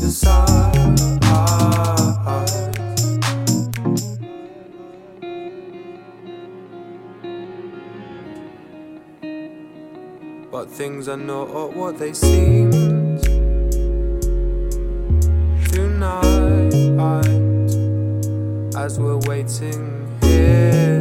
aside. But things are not what they seemed tonight, as we're waiting here.